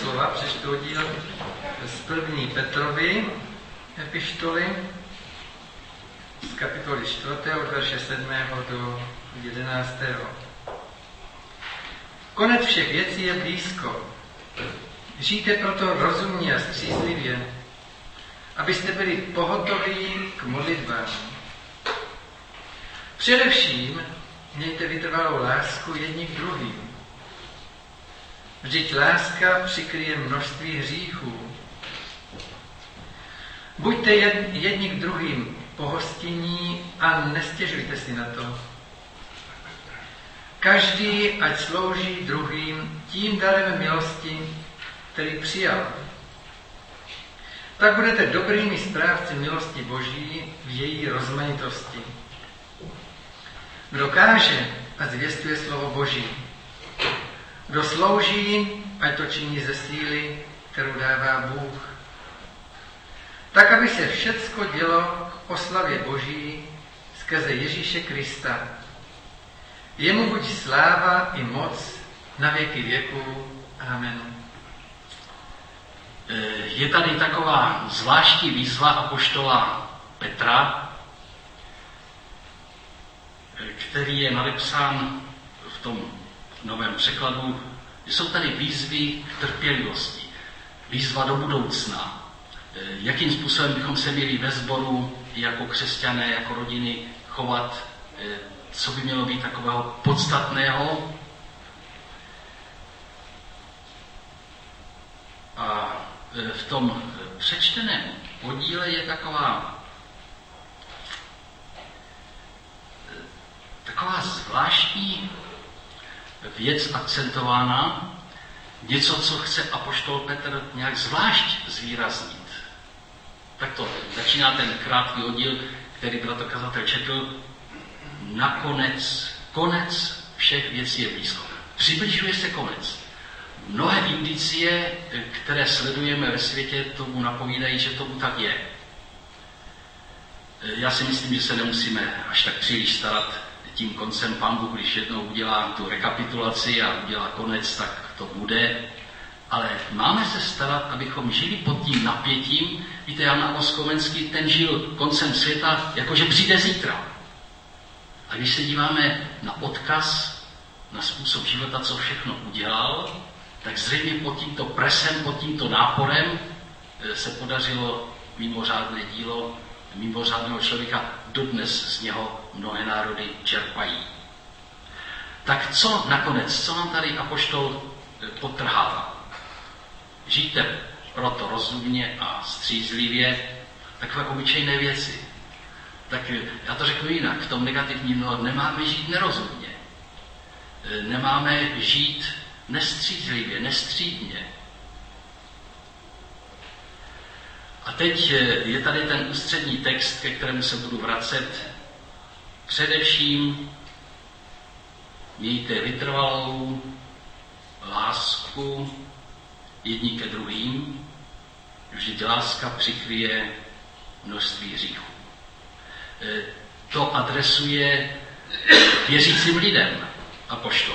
slova, přečtu oddíl z 1. Petrovi epištoly, z kapitoly 4. od verše 7. do 11. Konec všech věcí je blízko. Žijte proto rozumně a střízlivě, abyste byli pohotoví k modlitbám. Především mějte vytrvalou lásku jedni k druhým. Vždyť láska přikryje množství hříchů. Buďte jedni k druhým pohostinní a nestěžujte si na to. Každý ať slouží druhým tím darem milosti, který přijal. Tak budete dobrými správci milosti Boží v její rozmanitosti. Kdo káže, ať zvěstuje slovo Boží. Kdo slouží, ať to činí ze síly, kterou dává Bůh. Tak, aby se všecko dělo k oslavě Boží skrze Ježíše Krista. Jemu buď sláva i moc na věky věků. Amen. Je tady taková zvláštní výzva apoštola Petra, který je nadepsán v tom novém překladu. Jsou tady výzvy k trpělivosti, výzva do budoucna. Jakým způsobem bychom se měli ve sboru jako křesťané, jako rodiny chovat, co by mělo být takového podstatného. A v tom přečteném oddíle je taková zvláštní věc akcentována, něco, co chce apoštol Petr nějak zvlášť zvýraznit. Tak to začíná ten krátký oddíl, který bratr kazatel četl. Nakonec, konec všech věcí je blízko. Přibližuje se konec. Mnohé indicie, které sledujeme ve světě, tomu napovídají, že tomu tak je. Já si myslím, že se nemusíme až tak příliš starat tím koncem. Pán Bůh, když jednou udělá tu rekapitulaci a udělá konec, tak to bude. Ale máme se starat, abychom žili pod tím napětím. Víte, Jan Amos Komenský, ten žil koncem světa, jakože přijde zítra. A když se díváme na odkaz, na způsob života, co všechno udělal, tak zřejmě pod tímto presem, pod tímto náporem se podařilo mimořádné dílo mimořádného člověka. Dodnes z něho mnohé národy čerpají. Tak co nakonec, co nám tady apoštol podtrhává? Žijte proto rozumně a střízlivě, takové obyčejné věci. Tak já to řeknu jinak, v tom negativním nemáme žít nerozumně. Nemáme žít nestřízlivě, nestřídně. A teď je tady ten ústřední text, ke kterému se budu vracet. Především mějte vytrvalou lásku jedni ke druhým, vždyť láska přikryje množství hříchů. To adresuje věřícím lidem apoštol.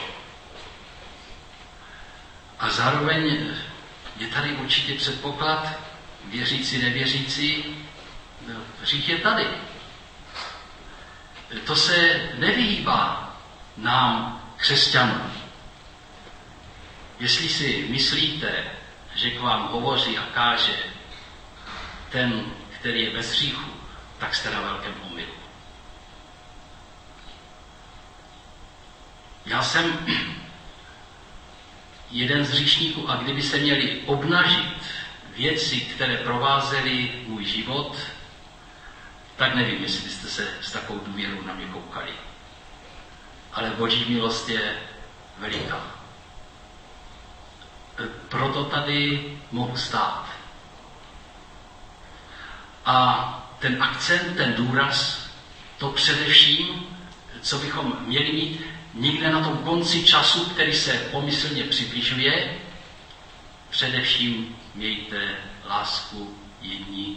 A zároveň je tady určitě předpoklad, věřící, nevěřící, hřích je tady. To se nevyhýbá nám, křesťanům. Jestli si myslíte, že k vám hovoří a káže ten, který je bez hříchu, tak jste na velkém omylu. Já jsem jeden z hříšníků a kdyby se měli obnažit věci, které provázely můj život, tak nevím, jestli jste se s takovou důvěrou na mě koukali. Ale Boží milost je veliká. Proto tady mohu stát. A ten akcent, ten důraz, to především, co bychom měli mít někde na tom konci času, který se pomyslně přibližuje, především mějte lásku jedni,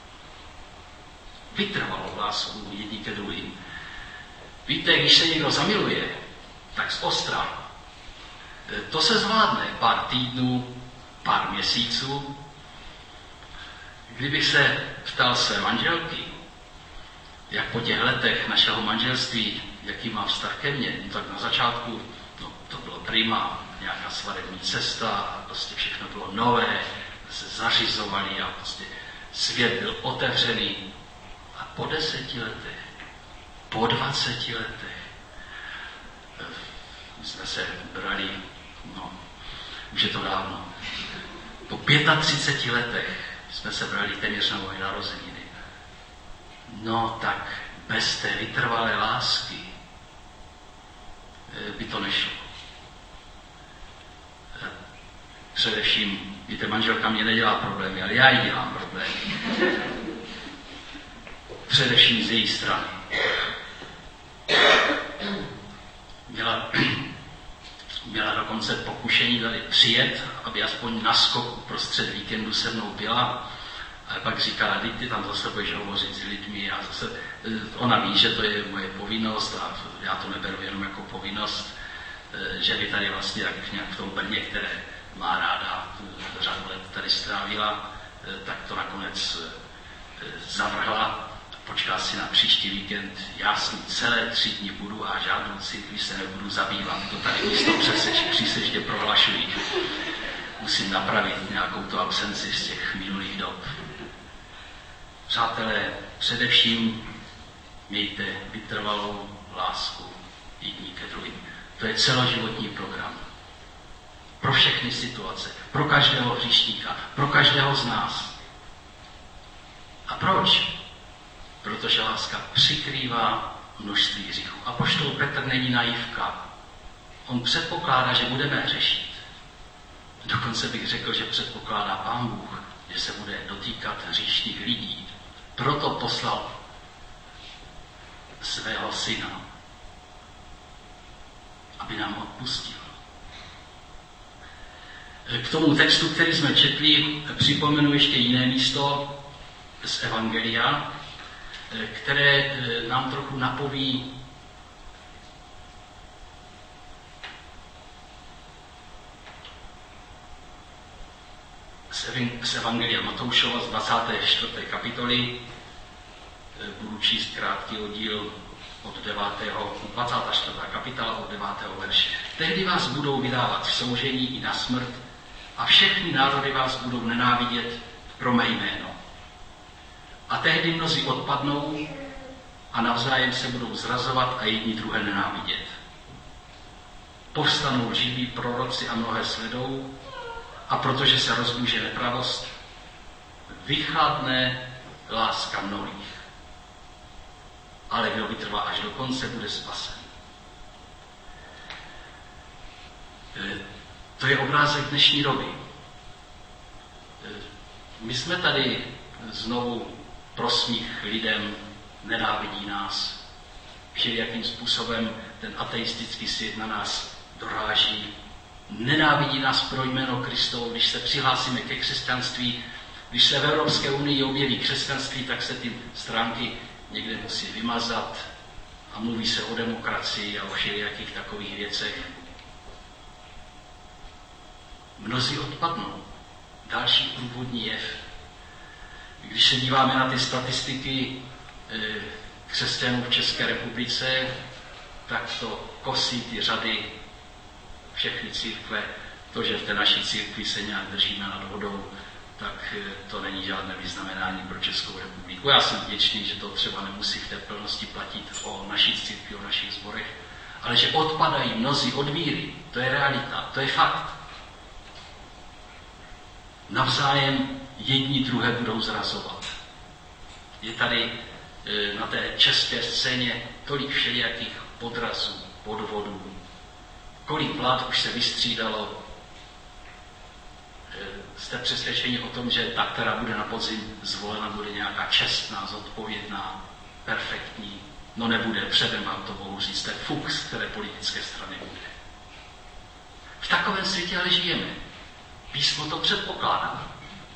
vytrvalou lásku jedni ke druhým. Víte, když se někdo zamiluje, tak z ostra. To se zvládne pár týdnů, pár měsíců. Kdybych se ptal své manželky, jak po těch letech našeho manželství, jaký má vztah ke mně, no tak na začátku to bylo prima, nějaká svatební cesta, a prostě všechno bylo nové, se zařizovali a prostě svět byl otevřený. A po 10 letech, po 20 letech, my jsme se brali, už je to dávno, po 35 letech jsme se brali téměř na moje narozeniny. No tak bez té vytrvalé lásky by to nešlo. Především, víte, manželka mě nedělá problémy, ale já jí dělám problémy. Především z její strany. Měla dokonce pokušení tady přijet, aby aspoň na skok prostřed víkendu se mnou byla. Ale pak říkala, ty tam zase budeš hovořit s lidmi a zase ona ví, že to je moje povinnost a já to neberu jenom jako povinnost, že by tady vlastně nějak v tom Brně, které má ráda, řadu let tady strávila, tak to nakonec zavrhla. Počká si na příští víkend, já s ní celé 3 dny budu a žádnou církví se nebudu zabývat. To tady místo přísežně prohlašují. Musím napravit nějakou tu absenci z těch minulých dob. Přátelé, především mějte vytrvalou lásku jedni ke druhým. To je celoživotní program. Pro všechny situace, pro každého hříšníka, pro každého z nás. A proč? Protože láska přikrývá množství hříchů. Apoštol Petr není naivka. On předpokládá, že budeme hřešit. Dokonce bych řekl, že předpokládá Pán Bůh, že se bude dotýkat hříšných lidí. Proto poslal svého syna, aby nám odpustil. K tomu textu, který jsme četli, připomenu ještě jiné místo z Evangelia, které nám trochu napoví z Evangelia Matoušova z 24. kapitoly. Budu číst krátký oddíl od 24. kapitola od 9. verše. Tehdy vás budou vydávat v soužení i na smrt a všechny národy vás budou nenávidět pro mé jméno. A tehdy mnozí odpadnou a navzájem se budou zrazovat a jedni druhé nenávidět. Povstanou lživí proroci a mnohé sledou, a protože se rozmůže nepravost, vychladne láska mnohých. Ale kdo vytrvá až do konce, bude spasen. To je obrázek dnešní doby. My jsme tady znovu prosmích lidem, nenávidí nás. Všelijakým způsobem ten ateistický svět na nás doráží. Nenávidí nás pro jméno Kristovo. Když se přihlásíme ke křesťanství, když se v Evropské unii objeví křesťanství, tak se ty stránky někde musí vymazat a mluví se o demokracii a o všelijakých takových věcech. Mnozí odpadnou. Další průvodní jev. Když se díváme na ty statistiky křesťanů v České republice, tak to kosí ty řady, všechny církve. To, že v té naší církvi se nějak držíme nad vodou, tak to není žádné vyznamenání pro Českou republiku. Já jsem vděčný, že to třeba nemusí v té plnosti platit o naší církvi, o našich sborech, ale že odpadají mnozí od víry. To je realita, to je fakt. Navzájem jedni druhé budou zrazovat. Je tady na té české scéně tolik všelijakých podrazů, podvodů. Kolik vlád už se vystřídalo. Jste přesvědčeni o tom, že ta, která bude na podzim zvolena, bude nějaká čestná, zodpovědná, perfektní. No nebude, předem vám to mohu říct, to je fuks, které politické strany bude. V takovém světě ale žijeme. Písmo to předpokládá.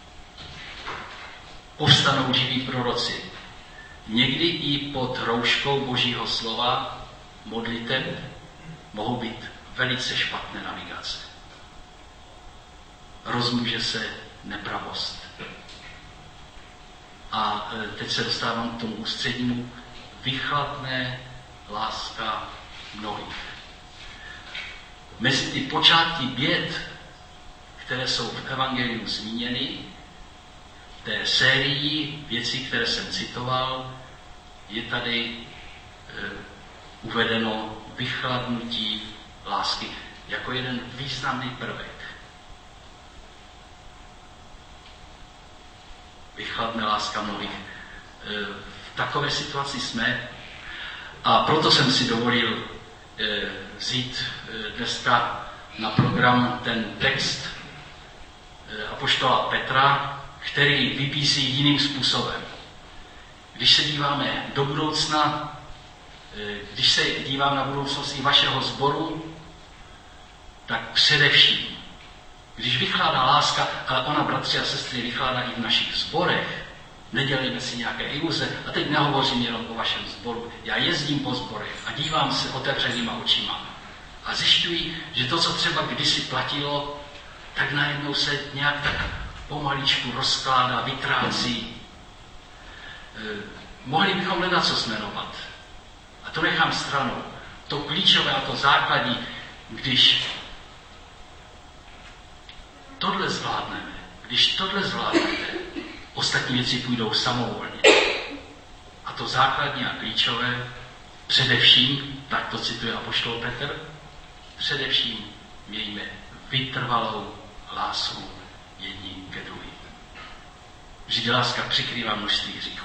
Povstanou lživí proroci. Někdy i pod rouškou Božího slova modliteb mohou být velice špatné navigace. rozmůže se nepravost. A teď se dostávám k tomu ústřednímu. Vychladne láska mnohých. Mezi ty počátky běd, které jsou v evangeliu zmíněny, v té sérii věcí, které jsem citoval, je tady uvedeno vychladnutí lásky jako jeden významný prvek. Vychladne láska mnohých. V takové situaci jsme a proto jsem si dovolil vzít dneska na program ten text apoštola Petra, který vybízí jiným způsobem. Když se díváme do budoucna, když se dívám na budoucnost i vašeho sboru, tak především, když vychládá láska, ale ona, bratři a sestry, vychládá i v našich sborech, nedělejme si nějaké iluze, a teď nehovořím jenom o vašem sboru. Já jezdím po sborech a dívám se otevřenýma očima a zjišťuji, že to, co třeba kdysi platilo, tak najednou se nějak tak pomaličku rozkládá, vytrácí. Mohli bychom hledat, co jmenovat. A to nechám stranou. To klíčové a to základní, když tohle zvládneme, ostatní věci půjdou samovolně. A to základní a klíčové, především, tak to cituje apoštol Petr, především mějme vytrvalou lásku jedni ke druhým. Vždyť láska přikrývá množství hříchů.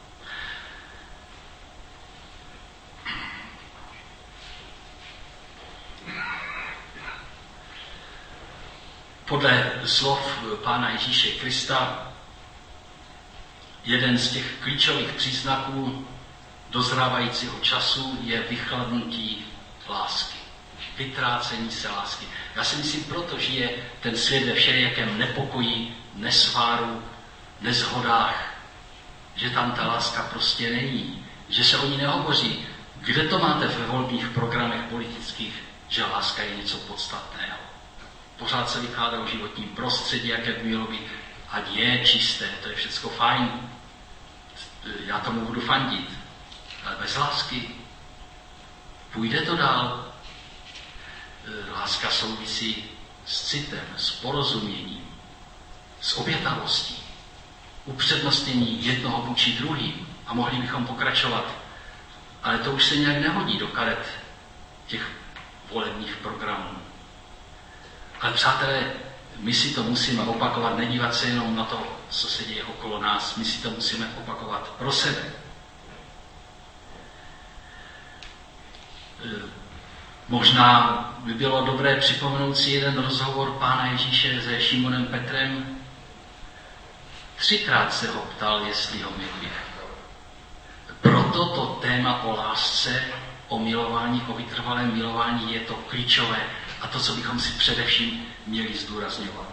Podle slov Pána Ježíše Krista jeden z těch klíčových příznaků dozrávajícího času je vychladnutí lásky. Vytrácení se lásky. Já si myslím, proto žije ten svět ve všelijakém nepokoji, nesváru, neshodách, že tam ta láska prostě není, že se o ní nehovoří. Kde to máte ve volebních programech politických, že láska je něco podstatného? Pořád se vykládá o životním prostředí, jaké by mělo být, ať je čisté, to je všecko fajn. Já tomu budu fandit. Ale bez lásky půjde to dál. Láska souvisí s citem, s porozuměním, s obětavostí, upřednostnění jednoho vůči druhým. A mohli bychom pokračovat. Ale to už se nějak nehodí do karet těch volebních programů. Ale přátelé, my si to musíme opakovat, nedívat se jenom na to, co se děje okolo nás. My si to musíme opakovat pro sebe. Možná by bylo dobré připomenout si jeden rozhovor Pána Ježíše se Šimonem Petrem. 3krát se ho ptal, jestli ho miluje. Proto to téma o lásce, o milování, o vytrvalém milování je to klíčové a to, co bychom si především měli zdůrazňovat.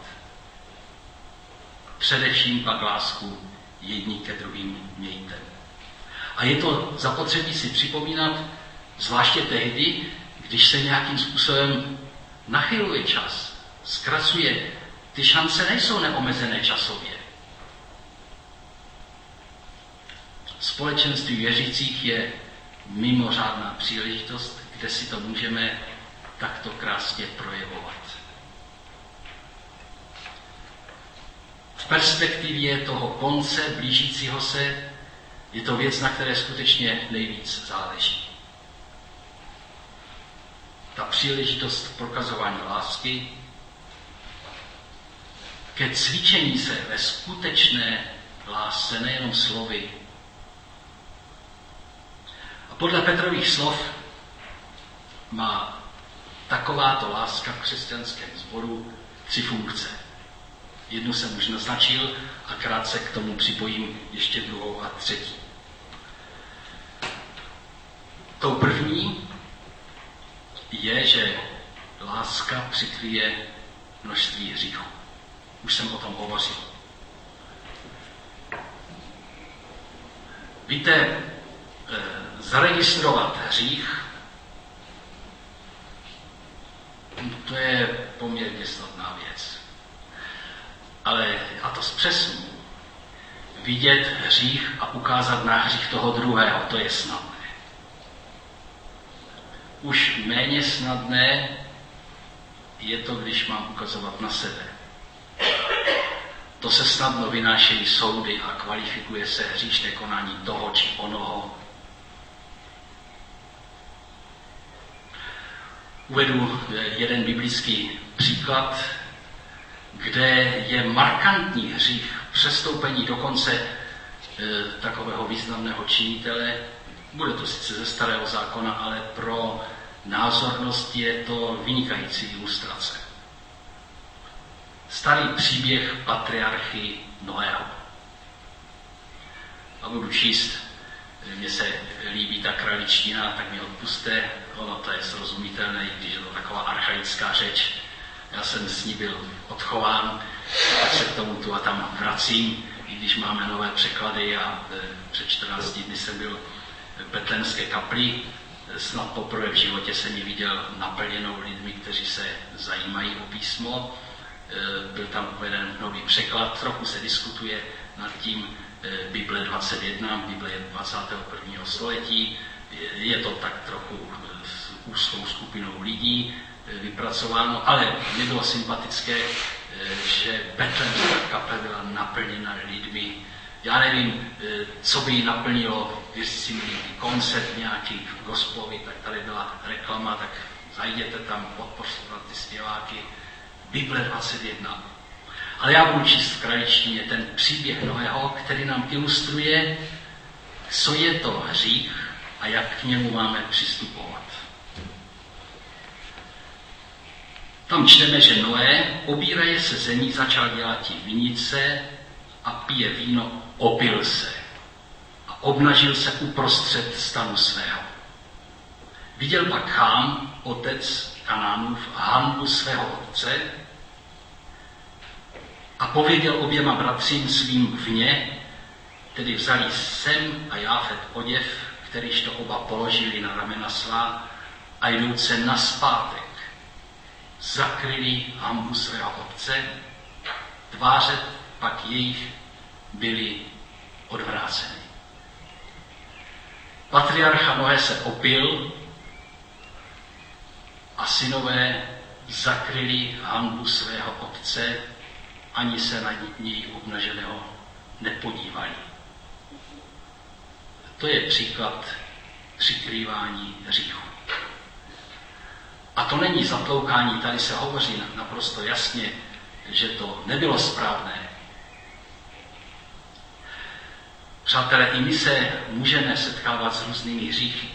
Především pak lásku jedni ke druhým mějte. A je to zapotřebí si připomínat, zvláště tehdy, když se nějakým způsobem nachyluje čas, zkracuje. Ty šance nejsou neomezené časově. Společenství věřících je mimořádná příležitost, kde si to můžeme takto krásně projevovat. V perspektivě toho konce blížícího se je to věc, na které skutečně nejvíc záleží. Ta příležitost prokazování lásky ke cvičení se ve skutečné lásce, nejenom slovy. A podle Petrových slov má takováto láska v křesťanském sboru 3 funkce. Jednu jsem už naznačil a krátce k tomu připojím ještě 2. a 3. Tou první je, že láska přikryje množství hříchů. Už jsem o tom hovořil. Víte, zaregistrovat hřích, to je poměrně snadná věc. Ale, a to zpřesnu, vidět hřích a ukázat na hřích toho druhého, to je snadné. Už méně snadné je to, když mám ukazovat na sebe. To se snadno vynášejí soudy a kvalifikuje se hříšné konání toho či onoho. Uvedu jeden biblický příklad, kde je markantní hřích přestoupení dokonce takového významného činitele. Bude to sice ze Starého zákona, ale pro názornost je to vynikající ilustrace. Starý příběh patriarchy Noého. A budu číst, mně se líbí ta kraličtina, tak mi odpuste, ono to je srozumitelné, i když je to taková archaická řeč. Já jsem s ní byl odchován, tak se k tomu tu a tam vracím, i když máme nové překlady a před 14 dny jsem byl v Betlémské kapli. Snad poprvé v životě jsem ji viděl naplněnou lidmi, kteří se zajímají o písmo. Byl tam uveden nový překlad, trochu se diskutuje nad tím Bible 21, Bible 21. století. Je to tak trochu s úzkou skupinou lidí vypracováno, ale mě bylo sympatické, že Betlémská kaple byla naplněna lidmi. Já nevím, co by ji naplnilo, jestli si měli koncert nějaký v gospovi, tak tady byla reklama, tak zajděte tam, podpořovat ty zpěváky. Bible 21. Ale já budu číst v kraličtině ten příběh Noého, který nám ilustruje, co je to hřích a jak k němu máme přistupovat. Tam čteme, že Noé, obíraje se zemí, začal dělat vinice a pije víno, opil se a obnažil se uprostřed stanu svého. Viděl pak Chám, otec Kanánův, hanbu svého otce a pověděl oběma bratřím svým vně, tedy vzali Sem a Jáfet oděv, kterýž to oba položili na ramena svá a jdouce nazpátek zakryli hanbu svého otce, tváře pak jejich byly odvráceny. Patriarcha Noé se opil a synové zakryli hanbu svého otce, ani se na něj obnaženého nepodívali. To je příklad přikrývání hříchu. A to není zatloukání, tady se hovoří naprosto jasně, že to nebylo správné. Přátelé, i my se můžeme setkávat s různými hříchy.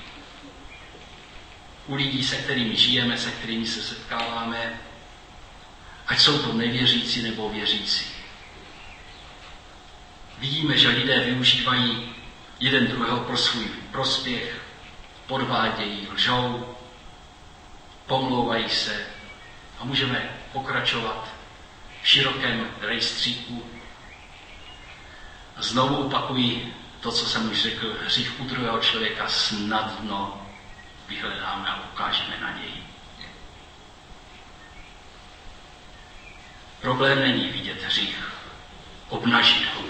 U lidí, se kterými žijeme, se kterými se setkáváme, ať jsou to nevěřící nebo věřící. Vidíme, že lidé využívají jeden druhého pro svůj prospěch, podvádějí, lžou, pomlouvají se a můžeme pokračovat v širokém rejstříku. A znovu opakuji to, co jsem už řekl, hřích u druhého člověka snadno vyhledáme a ukážeme na něj. Problém není vidět hřích, obnažit ho.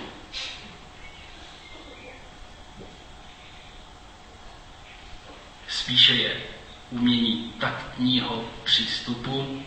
Spíše je umění taktního přístupu,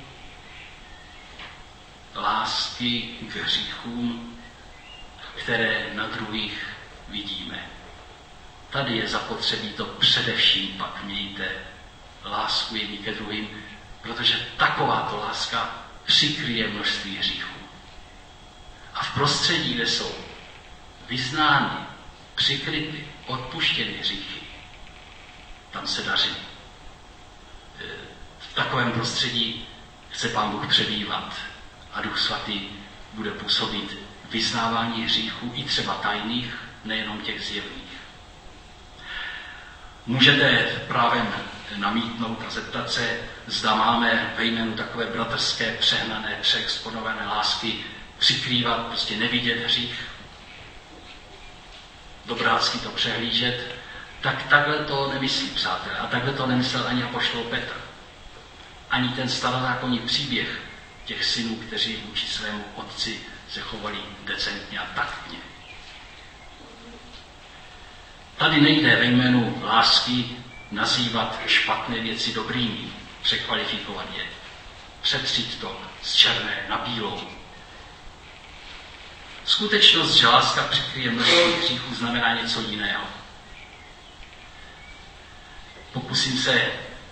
lásky k hříchům, které na druhých vidíme. Tady je zapotřebí to především pak mějte lásku jedni ke druhým, protože takováto láska přikryje množství hříchů. A v prostředí, kde jsou vyznány, přikryty, odpuštěny hříchy, tam se daří. V takovém prostředí chce Pán Bůh přebývat a Duch Svatý bude působit vyznávání hříchů i třeba tajných, nejenom těch zjevných. Můžete právem namítnout a zeptat se, zda máme ve jménu takové bratrské, přehnané, přeexponované lásky přikrývat, prostě nevidět hřích, dobrácky to přehlížet, tak takhle to nemyslí, přátelé. A takhle to nemyslel ani apoštol Petr. Ani ten starozákonní příběh těch synů, kteří vůči svému otci se chovali decentně a taktně. Tady nejde ve jménu lásky nazývat špatné věci dobrými, překvalifikovat je, přetřít to z černé na bílou. Skutečnost, že láska přikryje množství hříchů, znamená něco jiného. Pokusím se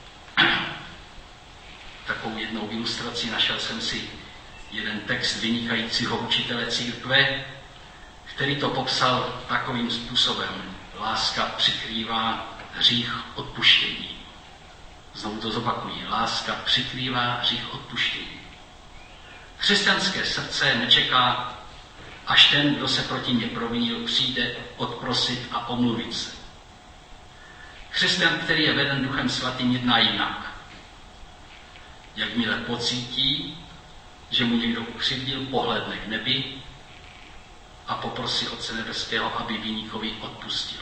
takovou jednou ilustrací, našel jsem si jeden text vynikajícího učitele církve, který to popsal takovým způsobem. Láska přikrývá hřích odpuštění. Znovu to zopakuji. Láska přikrývá hřích odpuštění. Křesťanské srdce nečeká, až ten, kdo se proti mě provinil, přijde odprosit a omluvit se. Křesťan, který je veden Duchem Svatým, jedná jinak. Jakmile pocítí, že mu někdo ukřivdil, pohlédne k nebi a poprosí Otce nebeského, aby viníkovi odpustil.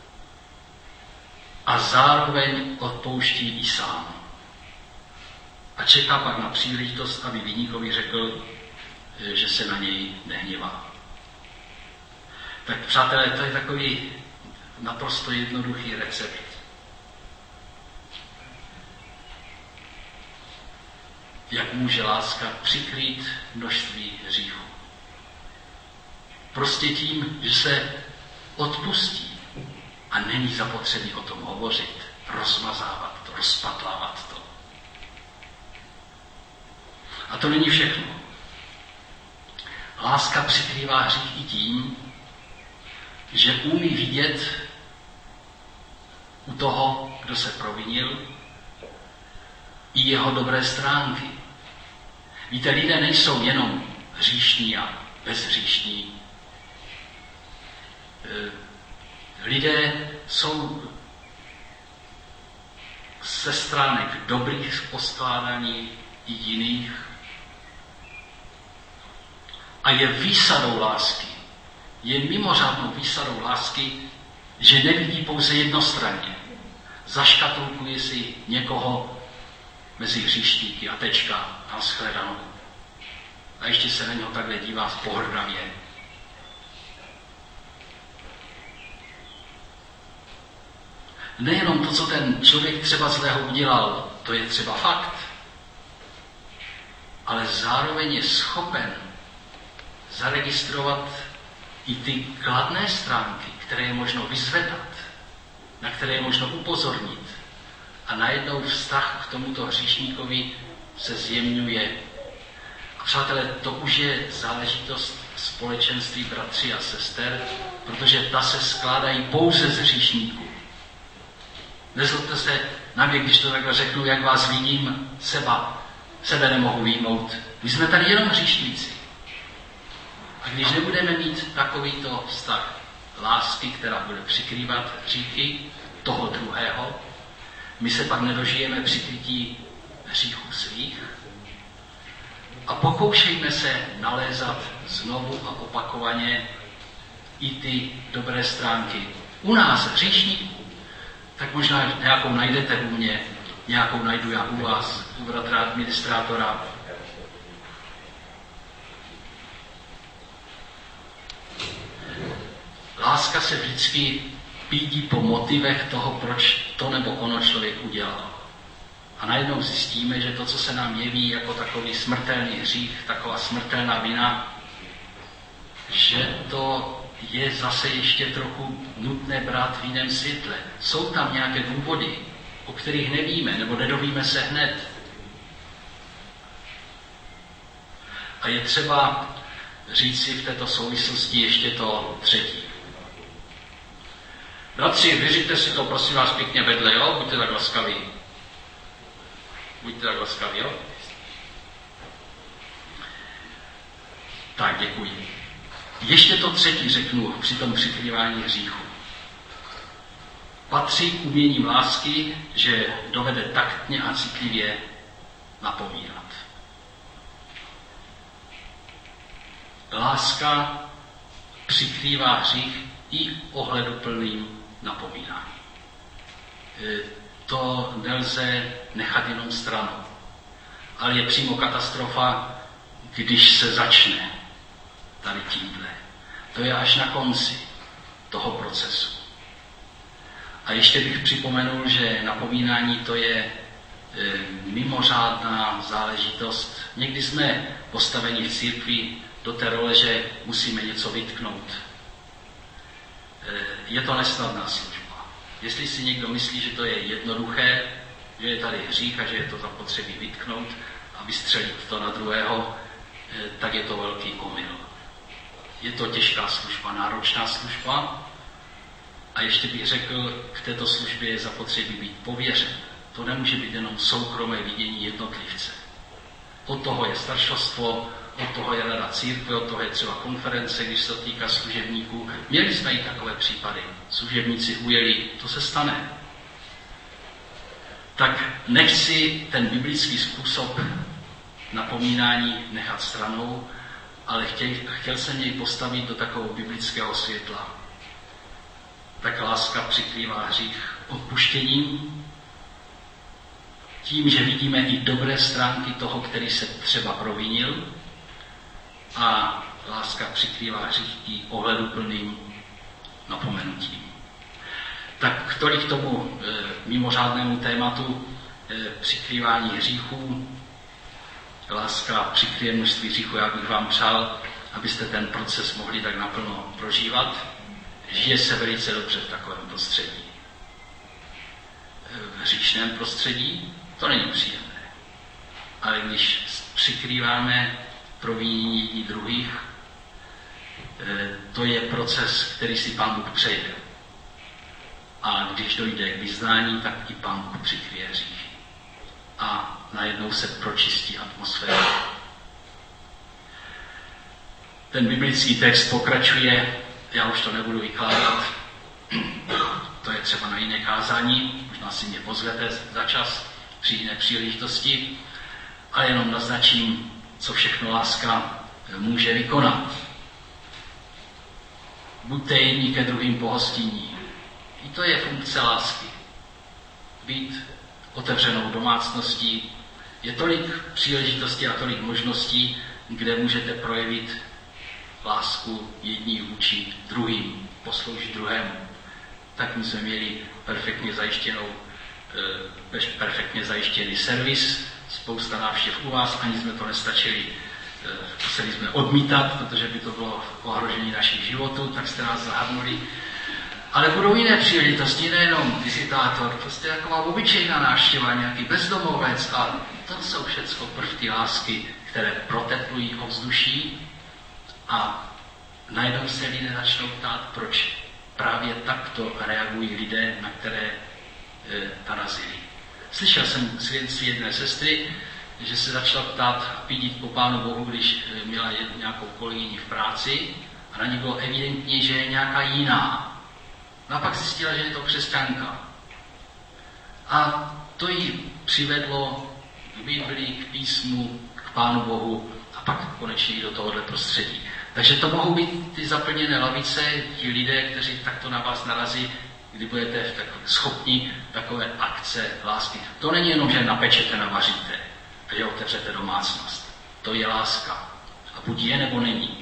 A zároveň odpouští i sám. A čeká pak na příležitost, aby viníkovi řekl, že se na něj nehněvá. Tak přátelé, to je takový naprosto jednoduchý recept. Jak může láska přikrýt množství hříchů? Prostě tím, že se odpustí a není zapotřebí o tom hovořit, rozmazávat to, rozpatlávat to. A to není všechno. Láska přikrývá hřích i tím, že umí vidět u toho, kdo se provinil, i jeho dobré stránky. Víte, lidé nejsou jenom hříšní a bezhříšní. Lidé jsou ze stránek dobrých poskládaní i jiných. A je výsadou lásky, je mimořádnou výsadou lásky, že nevidí pouze jednostranně. Zaškatulkuje si někoho mezi hříšníky a tečka a shledanou. A ještě se na něho takhle dívá pohrdavě. Nejenom to, co ten člověk třeba zlého udělal, to je třeba fakt, ale zároveň je schopen zaregistrovat i ty kladné stránky, které je možno vyzvedat, na které je možno upozornit. A najednou vztah k tomuto hříšníkovi se zjemňuje. A přátelé, to už je záležitost společenství bratří a sester, protože ta se skládají pouze z hříšníků. Nezlobte se na mě, když to takhle řeknu, jak vás vidím, sebe nemohu vyjmout. My jsme tady jenom hříšníci. A když nebudeme mít takovýto vztah lásky, která bude přikrývat hříchy toho druhého, my se pak nedožijeme přikrytí hříchů svých a pokoušejme se nalézat znovu a opakovaně i ty dobré stránky. U nás, hříšníků, tak možná nějakou najdete u mě, nějakou najdu já u vás, u bratra administrátora. Láska se vždycky pídí po motivech toho, proč to nebo ono člověk udělal. A najednou zjistíme, že to, co se nám jeví jako takový smrtelný hřích, taková smrtelná vina, že to je zase ještě trochu nutné brát v jiném světle. Jsou tam nějaké důvody, o kterých nevíme, nebo nedovíme se hned. A je třeba říct si v této souvislosti ještě to třetí. Bratři, vyřiďte si to, prosím vás, pěkně vedle, jo? Buďte tak laskaví. Buďte tak laskaví, jo? Tak, děkuji. Ještě to třetí řeknu při tom přikrývání hříchu. Patří k uměním lásky, že dovede taktně a citlivě napomínat. Láska přikrývá hřích i ohleduplným napomínání. To nelze nechat jenom stranou. Ale je přímo katastrofa, když se začne. tady tímhle. To je až na konci toho procesu. A ještě bych připomenul, že napomínání to je mimořádná záležitost. Někdy jsme postaveni v církvi do té role, že musíme něco vytknout. Je to nesnadná služba. Jestli si někdo myslí, že to je jednoduché, že je tady hřích a že je to zapotřebí vytknout a vystřelit to na druhého, tak je to velký omyl. Je to těžká služba, náročná služba a ještě bych řekl, k této službě je zapotřebí být pověřen. To nemůže být jenom soukromé vidění jednotlivce. Od toho je staršovstvo, od toho je rada církve, od toho je třeba konference, když se to týká služebníků. Měli jsme i takové případy. Služebníci ujeli, to se stane. Tak nechci ten biblický způsob napomínání nechat stranou, ale chtěl jsem jej postavit do takového biblického světla. Tak láska přikrývá hřích odpuštěním, tím, že vidíme i dobré stránky toho, který se třeba provinil, a láska přikrývá hřích i ohleduplným napomenutím. Tak tolik k tomu mimořádnému tématu přikrývání hříchů. Láska přikryje množství hříchů. Já bych vám přál, abyste ten proces mohli tak naplno prožívat. Žije se velice dobře v takovém prostředí. V hříšném prostředí to není příjemné. Ale když přikrýváme provinění jedni druhých, to je proces, který si Pán Bůh přeje. A když dojde k vyznání, tak i Pán Bůh přikryje hříchy. A najednou se pročistí atmosféra. Ten biblický text pokračuje, já už to nebudu vykládat, to je třeba na jiné kázání, možná si mě pozvete za čas při jiné příležitosti, ale jenom naznačím, co všechno láska může vykonat. Buďte jedni ke druhým pohostinní. I to je funkce lásky. Být otevřenou domácností. Je tolik příležitostí a tolik možností, kde můžete projevit lásku jední vůči druhým, posloužit druhému. Tak my jsme měli perfektně zajištěný servis, spousta návštěv u vás, ani jsme to nestačili, museli jsme odmítat, protože by to bylo ohrožení našich životů, tak jste nás zahrnuli. Ale budou jiné příležitosti, nejenom vizitátor, prostě taková obyčejná návštěva, nějaký bezdomovec, a to jsou všechno prvky lásky, které proteplují ovzduší a najednou se lidé začnou ptát, proč právě takto reagují lidé, na které narazili. Slyšel jsem svědectví jedné sestry, že se začala ptát a pídit po Pánu Bohu, když měla nějakou kolegyni v práci a na ní bylo evidentní, že je nějaká jiná. No a pak zjistila, že je to křesťanka. A to jí přivedlo k Biblii, k písmu, k Pánu Bohu a pak konečně i do tohohle prostředí. Takže to mohou být ty zaplněné lavice, ti lidé, kteří takto na vás narazí, kdy budete schopni takové akce lásky. To není jenom, že napečete, navaříte a že otevřete domácnost. To je láska. A buď je, nebo není.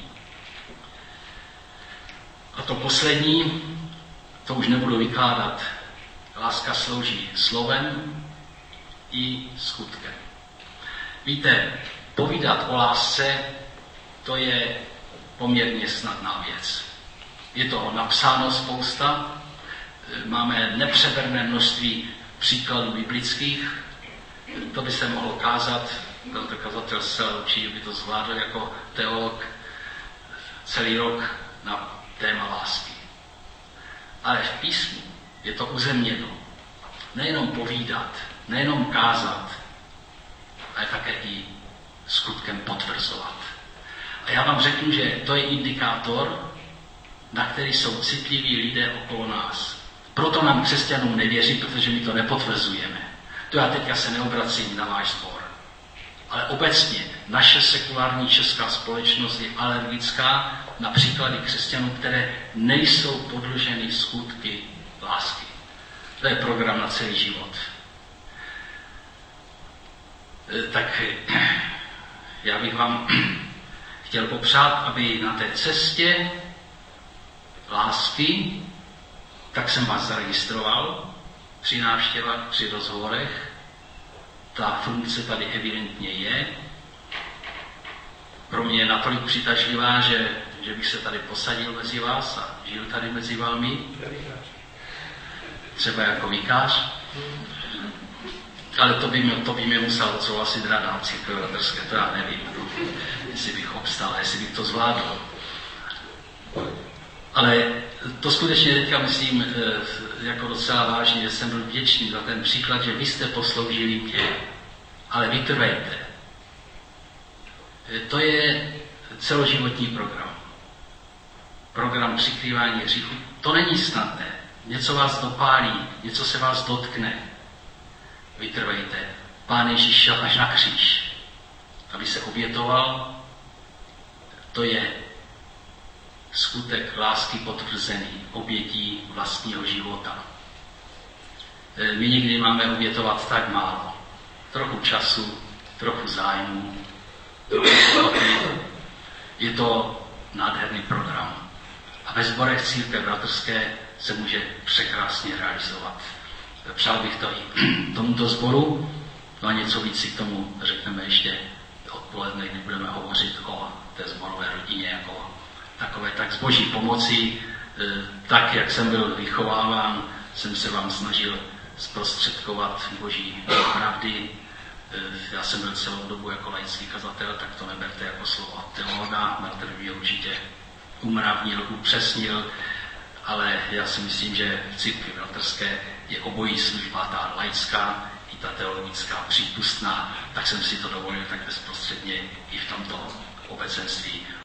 A to poslední, to už nebudu vykládat. Láska slouží slovem i skutkem. Víte, povídat o lásce, to je poměrně snadná věc. Je toho napsáno spousta, máme nepřeberné množství příkladů biblických, to by se mohlo kázat, tento kazatel se určitě by to zvládl jako teolog celý rok na téma lásky. Ale v písmu je to uzemněno. Nejenom povídat, nejenom kázat, ale také i skutkem potvrzovat. A já vám řeknu, že to je indikátor, na který jsou citliví lidé okolo nás. Proto nám křesťanům nevěří, protože my to nepotvrzujeme. To já teďka se neobracím na váš sbor. Ale obecně naše sekulární česká společnost je alergická na příklady křesťanů, které nejsou podloženy skutky lásky. To je program na celý život. Tak já bych vám chtěl chtěl popřát, aby na té cestě lásky, tak jsem vás zaregistroval při návštěvách, při rozhovorech. Ta funkce tady evidentně je. Pro mě je natolik přitažlivá, že bych se tady posadil mezi vás a žil tady mezi vámi. Třeba jako vikář. Ale to by mě musel odsouhlasit rada církve bratrské, to já nevím, jestli bych obstal, jestli bych to zvládl. Ale to skutečně teďka myslím jako docela vážně, že jsem byl vděčný za ten příklad, že vy jste posloužili mě, ale vytrvejte. To je celoživotní program. Program přikrývání hříchu. To není snadné. Něco vás dopálí, něco se vás dotkne. Vytrvejte. Pán Ježíš šel až na kříž, aby se obětoval. To je skutek lásky potvrzený obětí vlastního života. My někdy máme obětovat tak málo. Trochu času, trochu zájmu, trochu životy. Je to nádherný program. A ve sborech církve bratrské se může překrásně realizovat. Přál bych to i tomuto sboru. No a něco víc si k tomu řekneme ještě odpoledne, kdy budeme hovořit o té sborové rodině jako takové. Tak s Boží pomocí, tak jak jsem byl vychováván, jsem se vám snažil zprostředkovat Boží pravdy. Já jsem byl celou dobu jako laický kazatel, tak to neberte jako slovo teologa. Bratr mě určitě umravnil, upřesnil, ale já si myslím, že v církvi bratrské je obojí služba, ta laická i ta teologická přípustná, tak jsem si to dovolil tak bezprostředně i v tomto obecenství